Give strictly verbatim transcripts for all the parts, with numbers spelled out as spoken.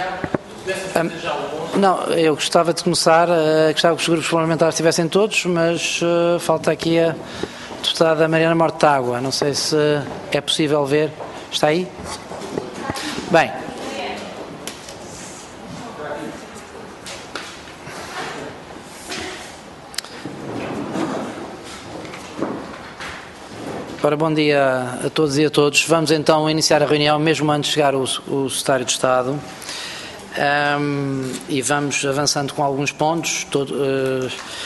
Um, não, eu gostava de começar, uh, gostava que os grupos parlamentares estivessem todos, mas uh, falta aqui a deputada Mariana Mortágua. Não sei se é possível ver. Está aí? Bem. Ora, bom dia a todos e a todos. Vamos então iniciar a reunião, mesmo antes de chegar o, o Secretário de Estado, um, e vamos avançando com alguns pontos. Todo, uh,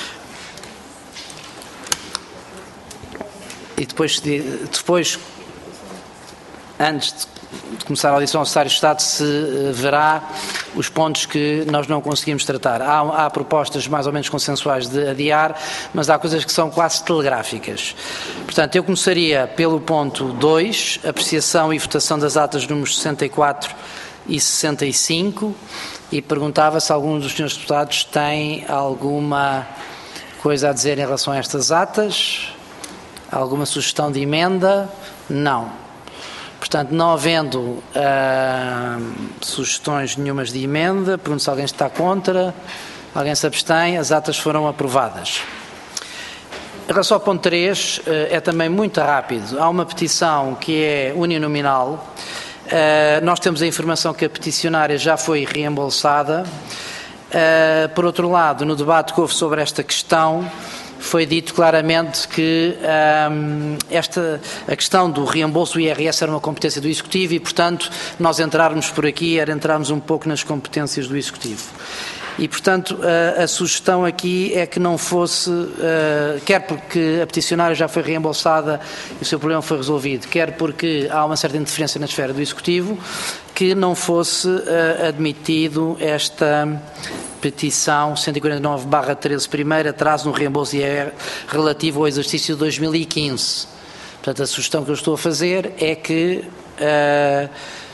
e depois, depois, antes de de começar a audição ao Secretário de Estado, se uh, verá os pontos que nós não conseguimos tratar. Há, há propostas mais ou menos consensuais de adiar, mas há coisas que são quase telegráficas. Portanto, eu começaria pelo ponto dois, apreciação e votação das atas números sessenta e quatro e sessenta e cinco, e perguntava se algum dos senhores deputados tem alguma coisa a dizer em relação a estas atas, alguma sugestão de emenda? Não. Portanto, não havendo uh, sugestões nenhumas de emenda, pergunto se alguém está contra, alguém se abstém, as atas foram aprovadas. Em relação ao ponto três, uh, é também muito rápido. Há uma petição que é uninominal. Uh, nós temos a informação que a peticionária já foi reembolsada. Uh, por outro lado, no debate que houve sobre esta questão, foi dito claramente que um, esta, a questão do reembolso do I R S era uma competência do Executivo e, portanto, nós entrarmos por aqui era entrarmos um pouco nas competências do Executivo. E, portanto, a, a sugestão aqui é que não fosse, uh, quer porque a peticionária já foi reembolsada e o seu problema foi resolvido, quer porque há uma certa interferência na esfera do Executivo, que não fosse uh, admitido esta petição cento e quarenta e nove barra treze, primeiro atraso no reembolso I R S relativo ao exercício de dois mil e quinze. Portanto, a sugestão que eu estou a fazer é que uh,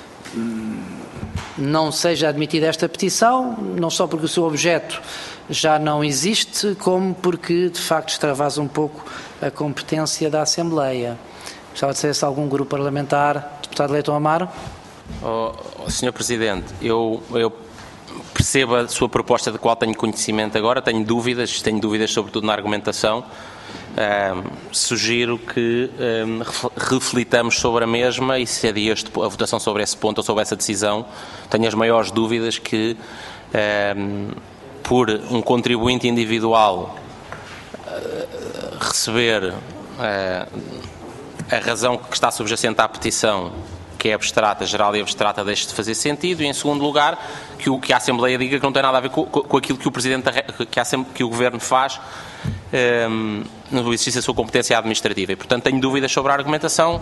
não seja admitida esta petição, não só porque o seu objeto já não existe, como porque, de facto, extravasa um pouco a competência da Assembleia. Gostava de saber se algum grupo parlamentar, deputado Leitão Amaro. Oh, senhor Presidente, eu... eu percebo a sua proposta, de qual tenho conhecimento agora, tenho dúvidas, tenho dúvidas sobretudo na argumentação. Um, sugiro que um, reflitamos sobre a mesma e se adia a votação sobre esse ponto ou sobre essa decisão. Tenho as maiores dúvidas que, um, por um contribuinte individual uh, receber uh, a razão que está subjacente à petição, que é abstrata, geral e abstrata, deixe de fazer sentido, e em segundo lugar, que, o, que a Assembleia diga que não tem nada a ver com, com aquilo que o Presidente, que, a, que o Governo faz um, no exercício da sua competência administrativa. E, portanto, tenho dúvidas sobre a argumentação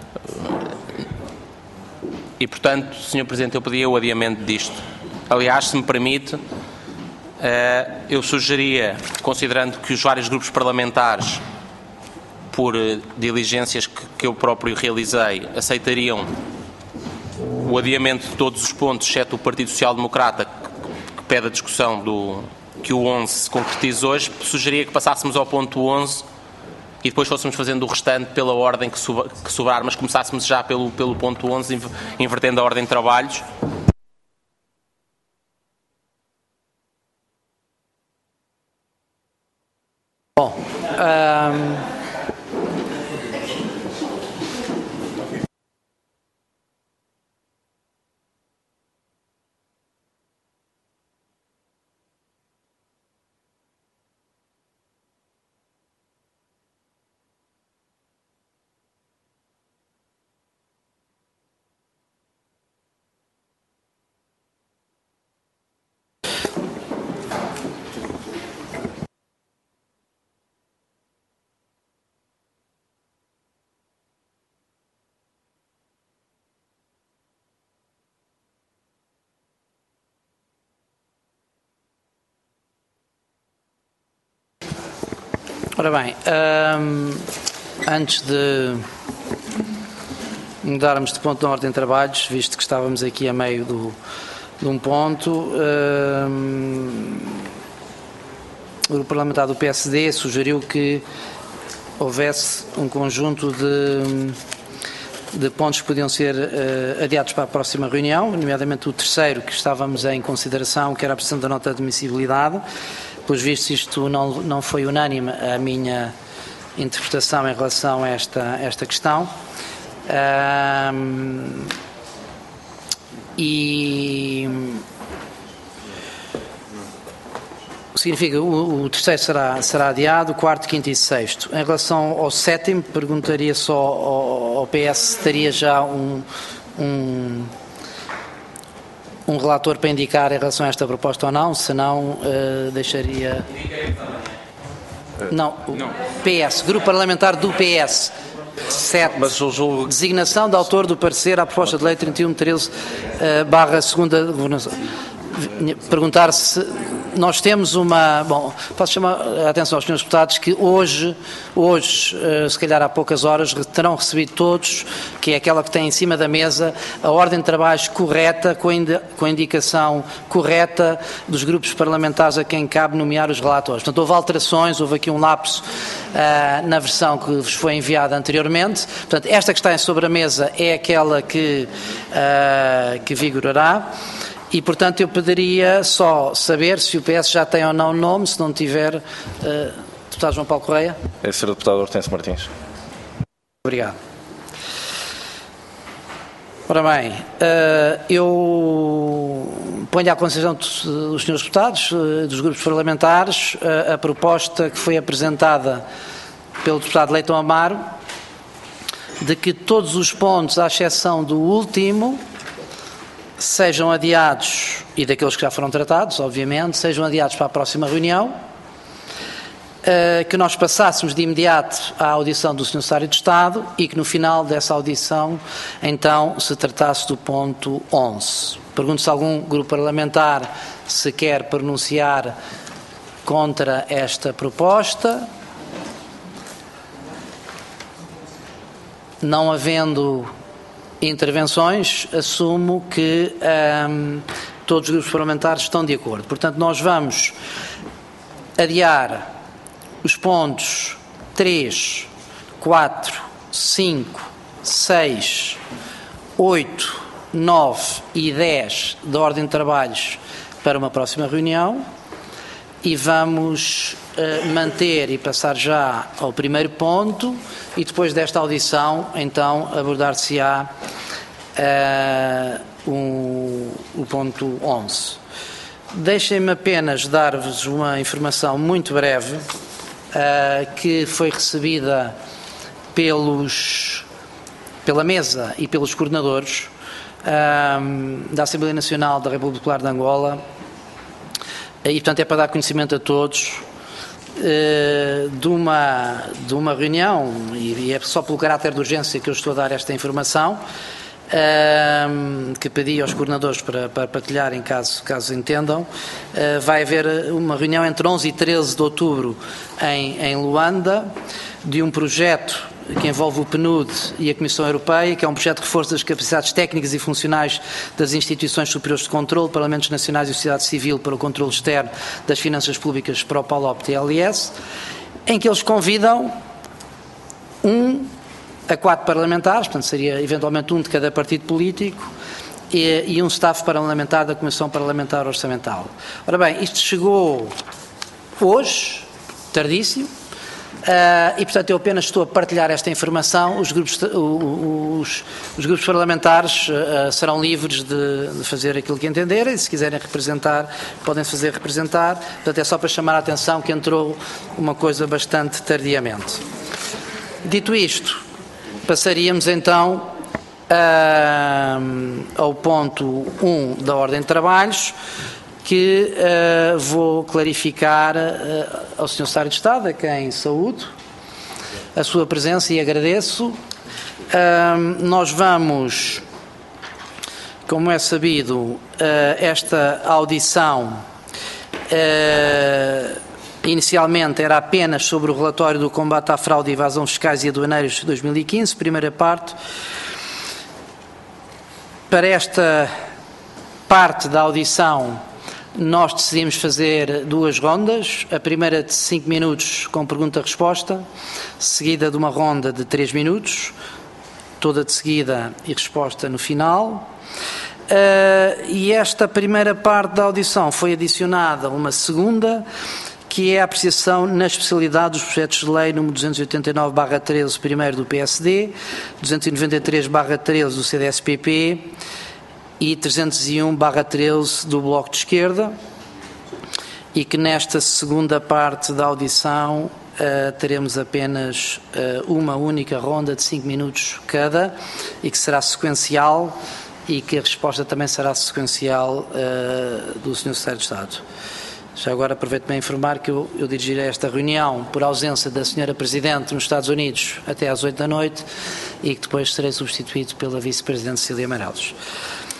e, portanto, senhor Presidente, eu pedia o adiamento disto. Aliás, se me permite, uh, eu sugeria, considerando que os vários grupos parlamentares, por diligências que, que eu próprio realizei, aceitariam o adiamento de todos os pontos, exceto o Partido Social Democrata, que, que pede a discussão do que o onze se concretize hoje, sugeria que passássemos ao ponto onze e depois fôssemos fazendo o restante pela ordem que, sub, que sobrar, mas começássemos já pelo, pelo ponto onze, invertendo a ordem de trabalhos. Bom, um... Ora bem, um, antes de mudarmos de ponto na ordem de trabalhos, visto que estávamos aqui a meio do, de um ponto, um, o grupo parlamentar do P S D sugeriu que houvesse um conjunto de de pontos que podiam ser uh, adiados para a próxima reunião, nomeadamente o terceiro que estávamos em consideração, que era a apresentação da nota de admissibilidade. Pelos vistos, isto não, não foi unânime a minha interpretação em relação a esta, esta questão. Um, e significa o, o terceiro será, será adiado, o quarto, quinto e sexto. Em relação ao sétimo, perguntaria só ao, ao P S se teria já um, um, um relator para indicar em relação a esta proposta ou não, se não, uh, deixaria... Não, o P S, Grupo Parlamentar do P S. sete. Mas o julgo... Designação de autor do parecer à proposta de lei trinta e um treze uh, barra segunda governação. Perguntar se nós temos uma... Bom, posso chamar a atenção aos senhores deputados que hoje, hoje uh, se calhar há poucas horas, terão recebido todos, que é aquela que tem em cima da mesa, a ordem de trabalhos correta, com a, indi com a indicação correta dos grupos parlamentares a quem cabe nomear os relatores. Portanto, houve alterações, houve aqui um lapso uh, na versão que vos foi enviada anteriormente. Portanto, esta que está sobre a mesa é aquela que, uh, que vigorará. E, portanto, eu pediria só saber se o P S já tem ou não nome, se não tiver, uh, deputado João Paulo Correia. É senhor deputado Hortêncio Martins. Obrigado. Ora bem, uh, eu ponho à consideração dos senhores deputados, uh, dos grupos parlamentares, uh, a proposta que foi apresentada pelo deputado Leitão Amaro, de que todos os pontos, à exceção do último, sejam adiados, e daqueles que já foram tratados, obviamente, sejam adiados para a próxima reunião, que nós passássemos de imediato à audição do senhor Secretário de Estado e que no final dessa audição, então, se tratasse do ponto onze. Pergunto se algum grupo parlamentar se quer pronunciar contra esta proposta. Não havendo intervenções, assumo que hum, todos os grupos parlamentares estão de acordo. Portanto, nós vamos adiar os pontos três, quatro, cinco, seis, oito, nove e dez da ordem de trabalhos para uma próxima reunião e vamos uh, manter e passar já ao primeiro ponto e depois desta audição, então, abordar-se-á uh, um, o ponto onze. Deixem-me apenas dar-vos uma informação muito breve uh, que foi recebida pelos, pela mesa e pelos coordenadores uh, da Assembleia Nacional da República Popular de Angola e, portanto, é para dar conhecimento a todos uh, de, uma, de uma reunião, e, e é só pelo caráter de urgência que eu estou a dar esta informação, Uh, que pedi aos coordenadores para, para partilharem, caso, caso entendam. Uh, vai haver uma reunião entre onze e treze de outubro em, em Luanda, de um projeto que envolve o P N U D e a Comissão Europeia, que é um projeto de reforço das capacidades técnicas e funcionais das instituições superiores de controle, Parlamentos Nacionais e Sociedade Civil para o controle externo das finanças públicas para o PALOP T L S, em que eles convidam um a quatro parlamentares, portanto seria eventualmente um de cada partido político, e, e um staff parlamentar da Comissão Parlamentar Orçamental. Ora bem, isto chegou hoje, tardíssimo, uh, e portanto eu apenas estou a partilhar esta informação. Os grupos, os, os grupos parlamentares uh, serão livres de, de fazer aquilo que entenderem, se quiserem representar, podem fazer representar, portanto é só para chamar a atenção que entrou uma coisa bastante tardiamente. Dito isto, passaríamos então uh, ao ponto um da ordem de trabalhos, que uh, vou clarificar uh, ao senhor Secretário de Estado, a quem saúdo a sua presença e agradeço. Uh, nós vamos, como é sabido, uh, esta audição uh, inicialmente era apenas sobre o relatório do combate à fraude e evasão fiscais e aduaneiros de dois mil e quinze, primeira parte. Para esta parte da audição, nós decidimos fazer duas rondas. A primeira de cinco minutos com pergunta-resposta, seguida de uma ronda de três minutos. toda de seguida e resposta no final. Uh, e esta primeira parte da audição foi adicionada uma segunda, que é a apreciação na especialidade dos projetos de lei número duzentos e oitenta e nove barra treze, primeiro do P S D, duzentos e noventa e três barra treze do C D S P P e trezentos e um barra treze do Bloco de Esquerda, e que nesta segunda parte da audição uh, teremos apenas uh, uma única ronda de cinco minutos cada, e que será sequencial, e que a resposta também será sequencial uh, do senhor Secretário de Estado. Já agora aproveito-me a informar que eu, eu dirigirei esta reunião por ausência da senhora Presidente nos Estados Unidos até às oito da noite, e que depois serei substituído pela Vice-Presidente Cecília Meireles.